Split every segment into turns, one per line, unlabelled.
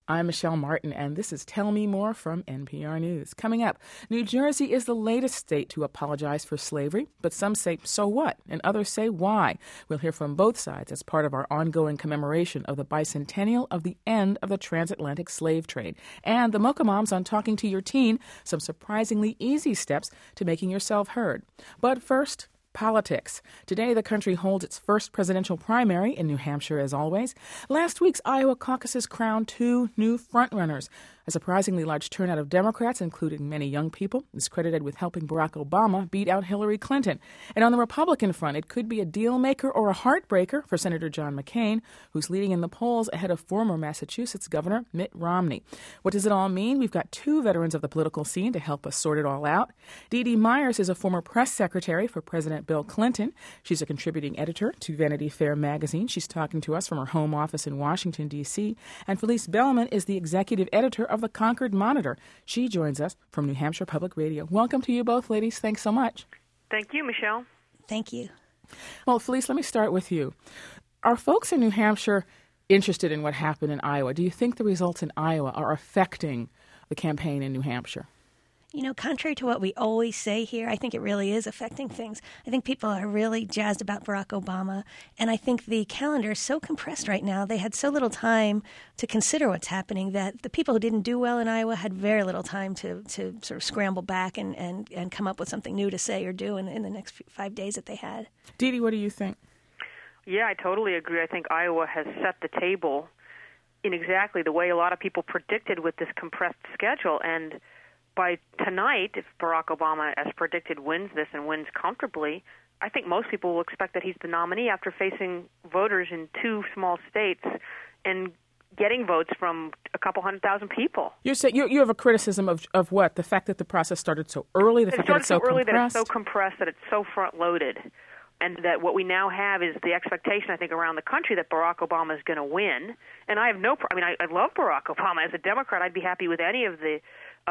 I'm Michelle Martin, and this is Tell Me More from NPR News. Coming up, New Jersey is the latest state to apologize for slavery, but some say, so what? And others say, why? We'll hear from both sides as part of our ongoing commemoration of the bicentennial of the end of the transatlantic slave trade. And the Mocha Moms on Talking to Your Teen, some surprisingly easy steps to making yourself heard. But first, politics. Today, the country holds its first presidential primary in New Hampshire, as always. Last week's Iowa caucuses crowned two new frontrunners. A surprisingly large turnout of Democrats, including many young people, is credited with helping Barack Obama beat out Hillary Clinton. And on the Republican front, it could be a deal maker or a heartbreaker for Senator John McCain, who's leading in the polls ahead of former Massachusetts Governor Mitt Romney. What does it all mean? We've got two veterans of the political scene to help us sort it all out. Dee Dee Myers is a former press secretary for President Bill Clinton. She's a contributing editor to Vanity Fair magazine. She's talking to us from her home office in Washington, D.C. And Felice Bellman is the executive editor of the Concord Monitor. She joins us from New Hampshire Public Radio. Welcome to you both, ladies. Thanks so much.
Thank you, Michelle.
Thank you.
Well, Felice, let me start with you. Are folks in New Hampshire interested in what happened in Iowa? Do you think the results in Iowa are affecting the campaign in New Hampshire?
You know, contrary to what we always say here, I think it really is affecting things. I think people are really jazzed about Barack Obama, and I think the calendar is so compressed right now. They had so little time to consider what's happening that the people who didn't do well in Iowa had very little time to sort of scramble back and come up with something new to say or do in the next 5 days that they had.
Dee Dee, what do you think?
Yeah, I totally agree. I think Iowa has set the table in exactly the way a lot of people predicted with this compressed schedule, and by tonight, if Barack Obama, as predicted, wins this and wins comfortably, I think most people will expect that he's the nominee after facing voters in two small states and getting votes from a couple 100,000 people.
You have a criticism of what? The fact that the process started so early, the fact that it's so
early,
compressed?
that it's so compressed, that it's so front-loaded, and that what we now have is the expectation, I think, around the country that Barack Obama is going to win. And I have I love Barack Obama. As a Democrat, I'd be happy with any of the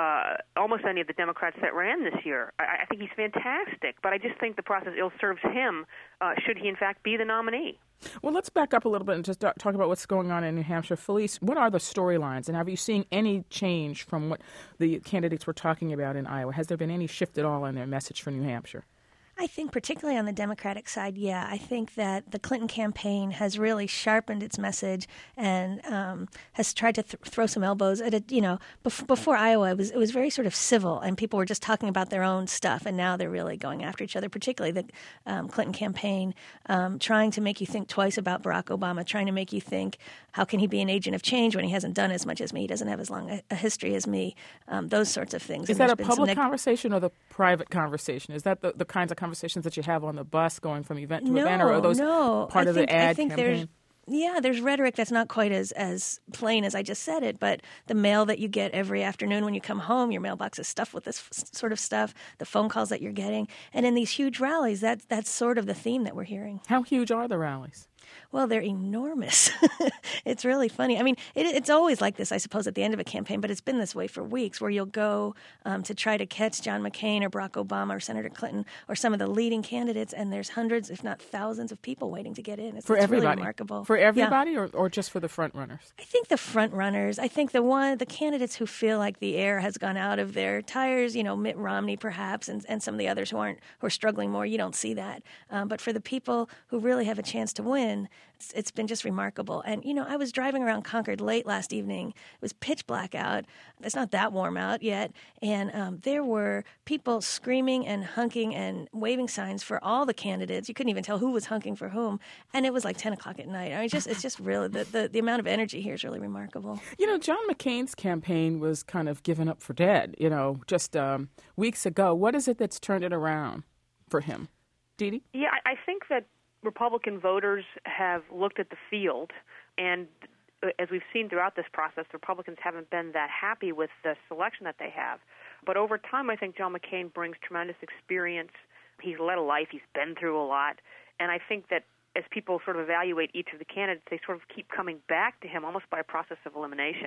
almost any of the Democrats that ran this year. I think he's fantastic, but I just think the process ill serves him should he, in fact, be the nominee.
Well, let's back up a little bit and just talk about what's going on in New Hampshire. Felice, what are the storylines, and have you seen any change from what the candidates were talking about in Iowa? Has there been any shift at all in their message for New Hampshire?
I think particularly on the Democratic side, yeah. I think that the Clinton campaign has really sharpened its message and has tried to throw some elbows at it. You know, before Iowa, it was very sort of civil, and people were just talking about their own stuff, and now they're really going after each other, particularly the Clinton campaign, trying to make you think twice about Barack Obama, trying to make you think, how can he be an agent of change when he hasn't done as much as me? He doesn't have as long a history as me, those sorts of things.
Is that a public conversation or the private conversation? Is that the kinds of conversations that you have on the bus going from event to event, or are those part of the ad campaign?
There's rhetoric that's not quite as plain as I just said it, but the mail that you get every afternoon when you come home, your mailbox is stuffed with this sort of stuff, the phone calls that you're getting. And in these huge rallies, that's sort of the theme that we're hearing.
How huge are the rallies?
Well, they're enormous. It's really funny. I mean, it's always like this, I suppose, at the end of a campaign, but it's been this way for weeks, where you'll go to try to catch John McCain or Barack Obama or Senator Clinton or some of the leading candidates, and there's hundreds, if not thousands, of people waiting to get in. It's
everybody.
Really remarkable.
For everybody, yeah. or just for the front runners?
I think the front runners. I think the candidates who feel like the air has gone out of their tires, you know, Mitt Romney perhaps, and some of the others who are struggling more, you don't see that. But for the people who really have a chance to win, it's been just remarkable. And, you know, I was driving around Concord late last evening. It was pitch black out. It's not that warm out yet. And there were people screaming and hunking and waving signs for all the candidates. You couldn't even tell who was hunking for whom. And it was like 10 o'clock at night. I mean, it's just really, the amount of energy here is really remarkable.
You know, John McCain's campaign was kind of given up for dead, you know, just weeks ago. What is it that's turned it around for him? Dee Dee?
Yeah, I think that Republican voters have looked at the field, and as we've seen throughout this process, the Republicans haven't been that happy with the selection that they have. But over time, I think John McCain brings tremendous experience. He's led a life. He's been through a lot. And I think that as people sort of evaluate each of the candidates, they sort of keep coming back to him almost by a process of elimination.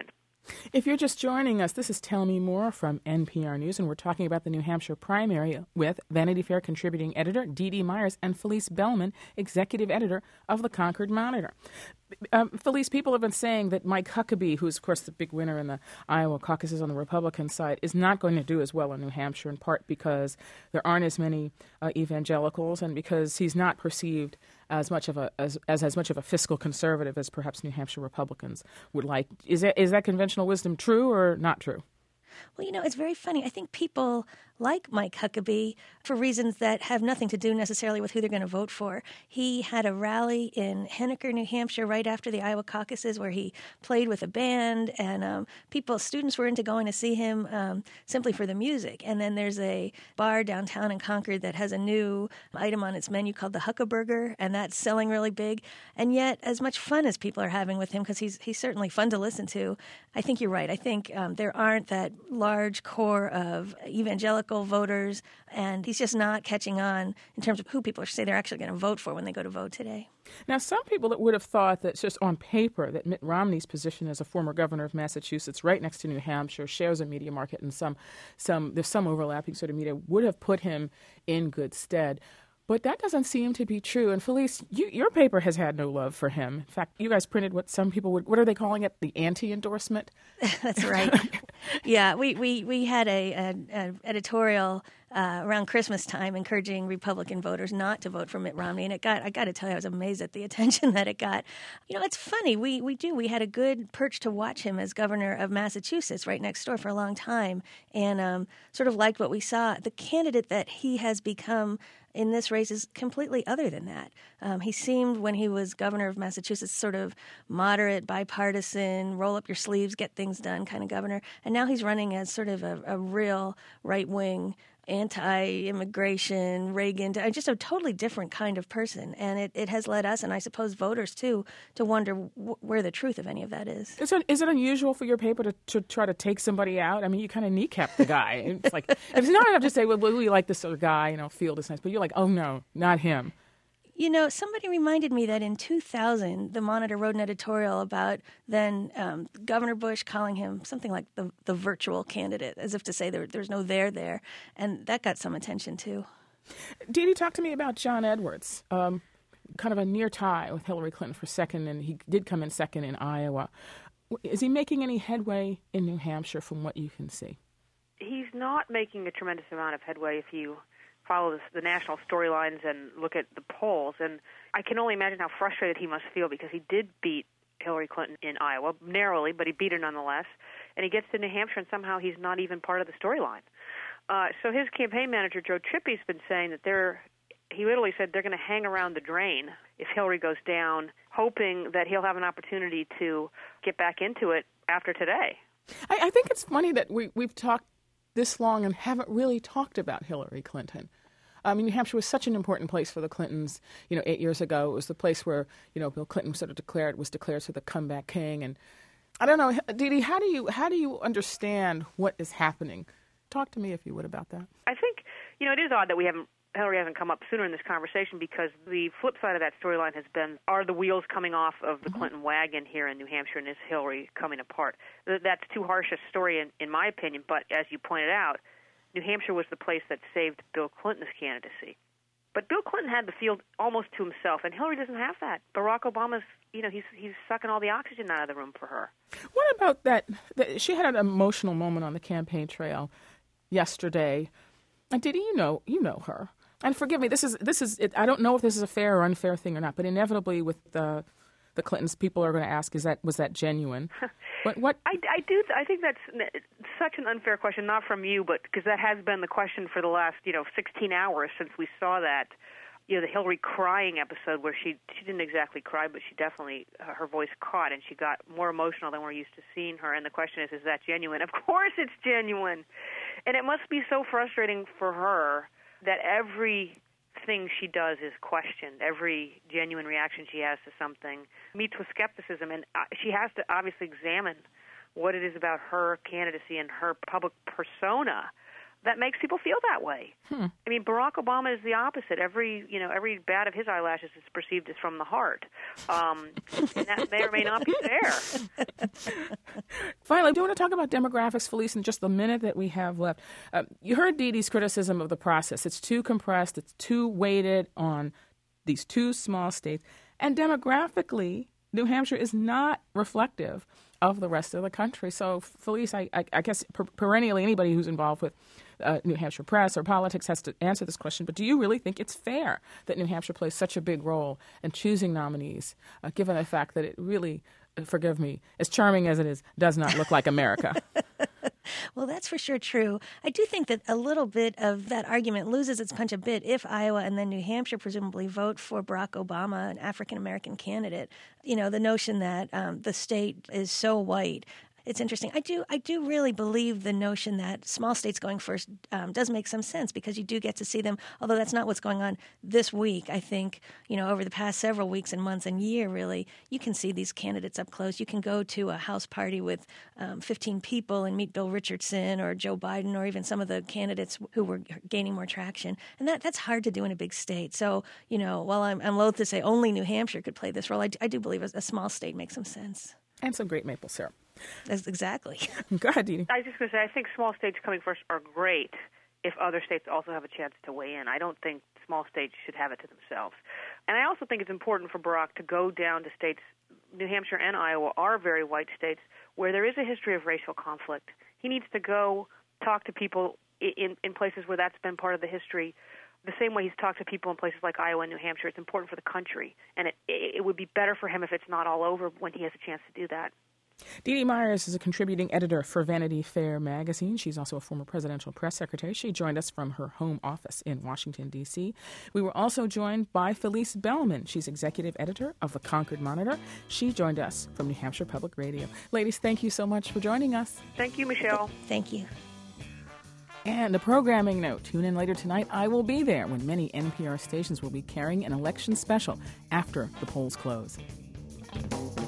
If you're just joining us, this is Tell Me More from NPR News, and we're talking about the New Hampshire primary with Vanity Fair contributing editor Dee Dee Myers and Felice Bellman, executive editor of the Concord Monitor. Felice, people have been saying that Mike Huckabee, who's, of course, the big winner in the Iowa caucuses on the Republican side, is not going to do as well in New Hampshire, in part because there aren't as many evangelicals and because he's not perceived as much of a fiscal conservative as perhaps New Hampshire Republicans would like. Is that conventional wisdom true or not true?
Well, it's very funny. I think people like Mike Huckabee for reasons that have nothing to do necessarily with who they're going to vote for. He had a rally in Henniker, New Hampshire, right after the Iowa caucuses where he played with a band, and students were into going to see him simply for the music. And then there's a bar downtown in Concord that has a new item on its menu called the Huckaburger, and that's selling really big. And yet, as much fun as people are having with him, because he's certainly fun to listen to, I think you're right. I think there aren't that large core of evangelical voters, and he's just not catching on in terms of who people say they're actually going to vote for when they go to vote today.
Now, some people that would have thought that just on paper that Mitt Romney's position as a former governor of Massachusetts, right next to New Hampshire, shares a media market and there's some overlapping sort of media, would have put him in good stead. But that doesn't seem to be true. And Felice, your paper has had no love for him. In fact, you guys printed what some people what are they calling it? The anti-endorsement?
That's right. Yeah, we had a editorial around Christmas time encouraging Republican voters not to vote for Mitt Romney. And I got to tell you, I was amazed at the attention that it got. It's funny. We had a good perch to watch him as governor of Massachusetts right next door for a long time, and sort of liked what we saw. The candidate that he has become in this race is completely other than that. He seemed, when he was governor of Massachusetts, sort of moderate, bipartisan, roll up your sleeves, get things done kind of governor. And now he's running as sort of a real right-wing, anti-immigration, Reagan, just a totally different kind of person. And it has led us, and I suppose voters too, to wonder where the truth of any of that is.
Is it unusual for your paper to try to take somebody out? I mean, you kind of kneecap the guy. It's like, it's not enough to say, well, we like this other guy, Field is nice, but you're like, oh no, not him.
Somebody reminded me that in 2000, the Monitor wrote an editorial about then Governor Bush calling him something like the virtual candidate, as if to say there's no there. And that got some attention, too.
Dee Dee, talk to me about John Edwards, kind of a near tie with Hillary Clinton for second, and he did come in second in Iowa. Is he making any headway in New Hampshire from what you can see?
He's not making a tremendous amount of headway if you follow the national storylines and look at the polls. And I can only imagine how frustrated he must feel because he did beat Hillary Clinton in Iowa, narrowly, but he beat her nonetheless. And he gets to New Hampshire, and somehow he's not even part of the storyline. So his campaign manager, Joe Trippi's been saying that he literally said they're going to hang around the drain if Hillary goes down, hoping that he'll have an opportunity to get back into it after today.
I think it's funny that we've talked this long and haven't really talked about Hillary Clinton. New Hampshire was such an important place for the Clintons. 8 years ago, it was the place where, Bill Clinton was declared the comeback king. And I don't know, Dee Dee, how do you understand what is happening? Talk to me, if you would, about that.
I think, it is odd that Hillary hasn't come up sooner in this conversation, because the flip side of that storyline has been, are the wheels coming off of the Clinton wagon here in New Hampshire, and is Hillary coming apart? That's too harsh a story in my opinion, but as you pointed out, New Hampshire was the place that saved Bill Clinton's candidacy. But Bill Clinton had the field almost to himself, and Hillary doesn't have that. Barack Obama's, he's sucking all the oxygen out of the room for her.
What about that? She had an emotional moment on the campaign trail yesterday. And Dee Dee, you know her. And forgive me, this is. I don't know if this is a fair or unfair thing or not, but inevitably with the Clintons, people are going to ask, was that genuine? What?
I think that's such an unfair question, not from you, but because that has been the question for the last 16 hours since we saw that, the Hillary crying episode where she didn't exactly cry, but she definitely her voice caught and she got more emotional than we're used to seeing her. And the question is that genuine? Of course, it's genuine, and it must be so frustrating for her that everything she does is questioned. Every genuine reaction she has to something meets with skepticism, and she has to obviously examine what it is about her candidacy and her public persona that makes people feel that way. I mean, Barack Obama is the opposite. Every bat of his eyelashes is perceived as from the heart, and that may or may not be fair.
Finally, do you want to talk about demographics, Felice, in just the minute that we have left? You heard Dee Dee's criticism of the process. It's too compressed. It's too weighted on these two small states. And demographically, New Hampshire is not reflective of the rest of the country. So, Felice, I guess perennially anybody who's involved with New Hampshire press or politics has to answer this question, but do you really think it's fair that New Hampshire plays such a big role in choosing nominees, given the fact that it really, forgive me, as charming as it is, does not look like America?
Well, that's for sure true. I do think that a little bit of that argument loses its punch a bit if Iowa and then New Hampshire presumably vote for Barack Obama, an African-American candidate. You know, the notion that the state is so white. It's interesting. I do really believe the notion that small states going first does make some sense because you do get to see them, although that's not what's going on this week. I think, over the past several weeks and months and year, really, you can see these candidates up close. You can go to a house party with 15 people and meet Bill Richardson or Joe Biden or even some of the candidates who were gaining more traction. And that's hard to do in a big state. So, while I'm loath to say only New Hampshire could play this role, I do believe a small state makes some sense.
And some great maple syrup.
That's exactly.
Go ahead, Dee Dee.
I was just going to say, I think small states coming first are great if other states also have a chance to weigh in. I don't think small states should have it to themselves. And I also think it's important for Barack to go down to states, New Hampshire and Iowa are very white states, where there is a history of racial conflict. He needs to go talk to people in places where that's been part of the history, the same way he's talked to people in places like Iowa and New Hampshire. It's important for the country, and it would be better for him if it's not all over when he has a chance to do that.
Dee Dee Myers is a contributing editor for Vanity Fair magazine. She's also a former presidential press secretary. She joined us from her home office in Washington, D.C. We were also joined by Felice Bellman. She's executive editor of the Concord Monitor. She joined us from New Hampshire Public Radio. Ladies, thank you so much for joining us.
Thank you, Michelle.
Thank you.
And a programming note, tune in later tonight. I will be there when many NPR stations will be carrying an election special after the polls close.